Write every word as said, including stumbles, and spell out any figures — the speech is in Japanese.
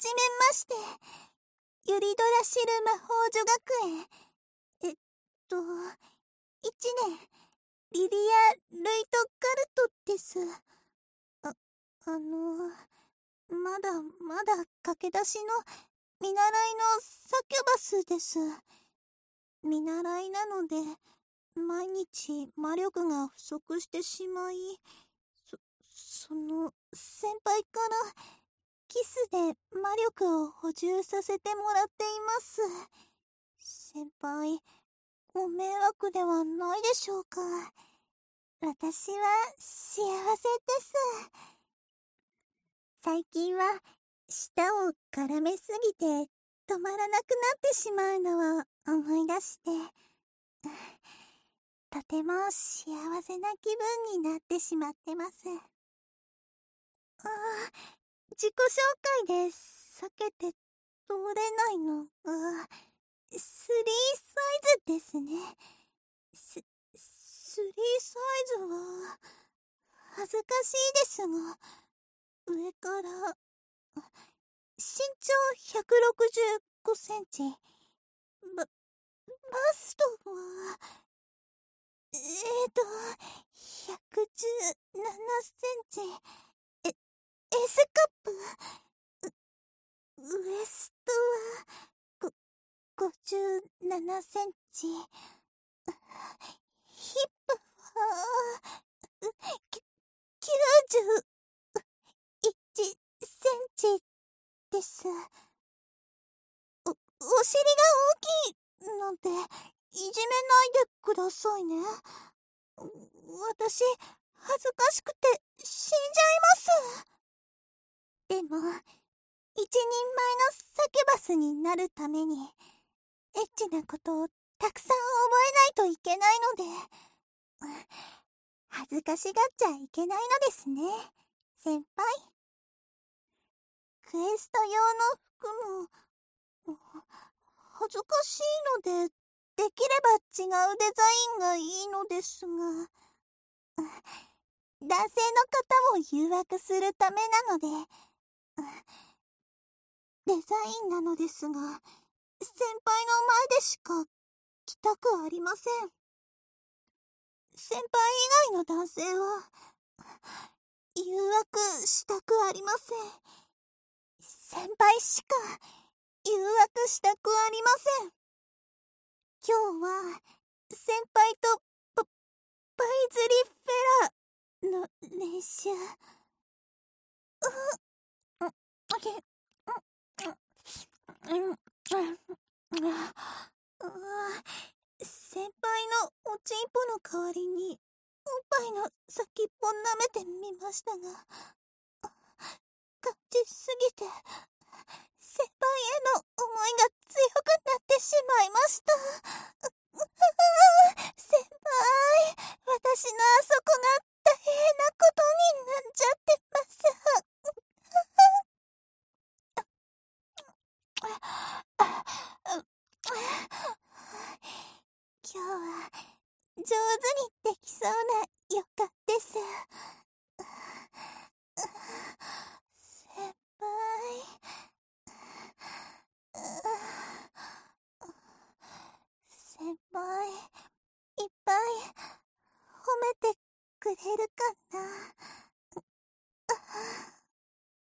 じめまして。ユリドラシル魔法女学園。えっと、いちねん、リリア・ルイト・ガルトです。あ、あの、まだまだ駆け出しの見習いのサキュバスです。見習いなので、毎日魔力が不足してしまい、そ、その、先輩からキスで魔力を補充させてもらっています。先輩、ご迷惑ではないでしょうか。私は幸せです。最近は舌を絡めすぎて止まらなくなってしまうのを思い出して、とても幸せな気分になってしまってます。ああ、自己紹介で避けて通れないのが、スリーサイズですね。ス、スリーサイズは、恥ずかしいですが、上から、身長ひゃくろくじゅうごセンチ、バ、バストは、えーと、ひゃくじゅうななセンチ、え、S カップ、ウ、ウエストは、ご、ごじゅうななセンチ、ヒップは、き、きゅうじゅういちセンチです。お、お尻が大きいなんて、いじめないでくださいね。私、恥ずかしくて死んじゃいます。でも、一人前のサキュバスになるために、エッチなことをたくさん覚えないといけないので、恥ずかしがっちゃいけないのですね、先輩。クエスト用の服も、恥ずかしいので、できれば違うデザインがいいのですが、男性の方を誘惑するためなので、デザインなのですが、先輩の前でしか着たくありません。先輩以外の男性は、誘惑したくありません。先輩しか誘惑したくありません。今日は、先輩とパ、パイズリフェラの練習。う、う、う、う、先輩のおちんぽの代わりに、おっぱいの先っぽ舐めてみましたが、感じすぎて、先輩への思いが強くなってしまいました。先輩、私のあそこが大変なことになっちゃってます。今日は上手にできそうな予感です。